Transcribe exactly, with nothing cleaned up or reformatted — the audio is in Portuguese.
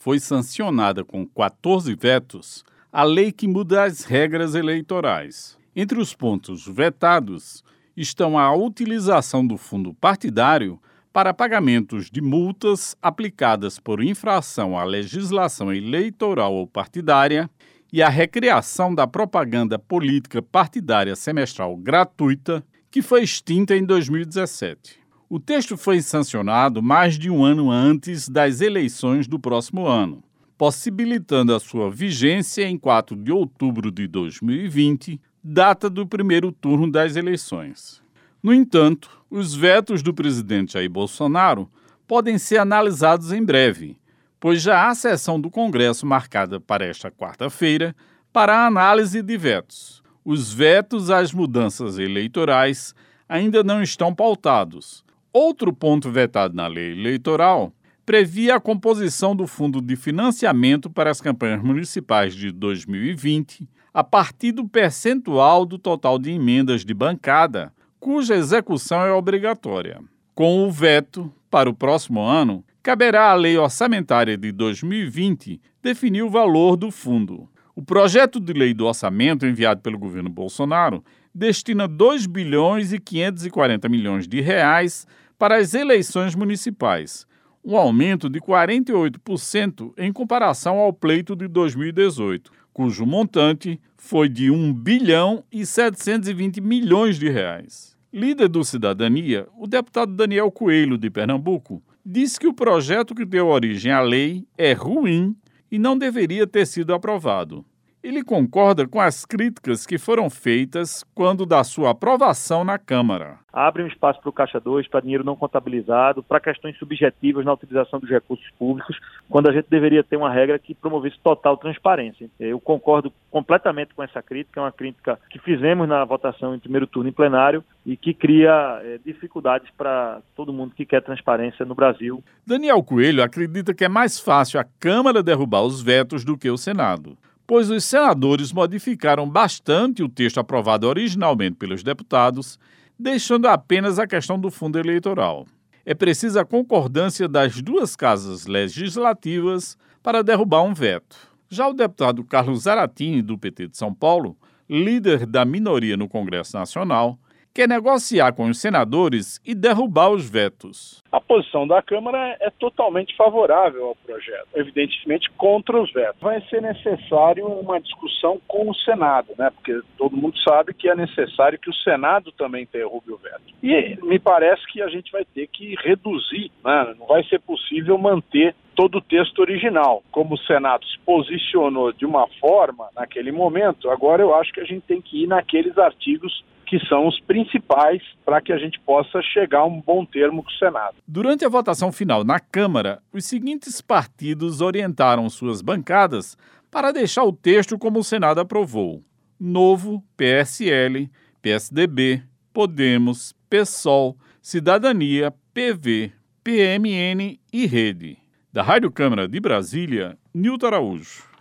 foi sancionada com quatorze vetos a lei que muda as regras eleitorais. Entre os pontos vetados estão a utilização do fundo partidário para pagamentos de multas aplicadas por infração à legislação eleitoral ou partidária e a recriação da propaganda política partidária semestral gratuita, que foi extinta em dois mil e dezessete. O texto foi sancionado mais de um ano antes das eleições do próximo ano, possibilitando a sua vigência em quatro de outubro de dois mil e vinte, data do primeiro turno das eleições. No entanto, os vetos do presidente Jair Bolsonaro podem ser analisados em breve, pois já há sessão do Congresso marcada para esta quarta-feira para a análise de vetos. Os vetos às mudanças eleitorais ainda não estão pautados. Outro ponto vetado na lei eleitoral previa a composição do Fundo de Financiamento para as Campanhas Municipais de dois mil e vinte a partir do percentual do total de emendas de bancada, cuja execução é obrigatória. Com o veto, para o próximo ano, caberá à Lei Orçamentária de dois mil e vinte definir o valor do fundo. O projeto de lei do orçamento enviado pelo governo Bolsonaro destina dois bilhões e quinhentos e quarenta milhões de reais para as eleições municipais, um aumento de quarenta e oito por cento em comparação ao pleito de dois mil e dezoito, cujo montante foi de um bilhão e setecentos e vinte milhões de reais. Líder do Cidadania, o deputado Daniel Coelho, de Pernambuco, disse que o projeto que deu origem à lei é ruim e não deveria ter sido aprovado. Ele concorda com as críticas que foram feitas quando da sua aprovação na Câmara. Abre um espaço para o Caixa dois, para dinheiro não contabilizado, para questões subjetivas na utilização dos recursos públicos, quando a gente deveria ter uma regra que promovesse total transparência. Eu concordo completamente com essa crítica, é uma crítica que fizemos na votação em primeiro turno em plenário e que cria é, dificuldades para todo mundo que quer transparência no Brasil. Daniel Coelho acredita que é mais fácil a Câmara derrubar os vetos do que o Senado, pois os senadores modificaram bastante o texto aprovado originalmente pelos deputados, deixando apenas a questão do fundo eleitoral. É preciso a concordância das duas casas legislativas para derrubar um veto. Já o deputado Carlos Zaratini, do P T de São Paulo, líder da minoria no Congresso Nacional, quer negociar com os senadores e derrubar os vetos. A posição da Câmara é totalmente favorável ao projeto, evidentemente contra os vetos. Vai ser necessário uma discussão com o Senado, né? Porque todo mundo sabe que é necessário que o Senado também derrube o veto. E me parece que a gente vai ter que reduzir, né? Não vai ser possível manter todo o texto original. Como o Senado se posicionou de uma forma naquele momento, agora eu acho que a gente tem que ir naqueles artigos que são os principais para que a gente possa chegar a um bom termo com o Senado. Durante a votação final na Câmara, os seguintes partidos orientaram suas bancadas para deixar o texto como o Senado aprovou: Novo, P S L, P S D B, Podemos, PSOL, Cidadania, P V, P M N e Rede. Da Rádio Câmara de Brasília, Nilton Araújo.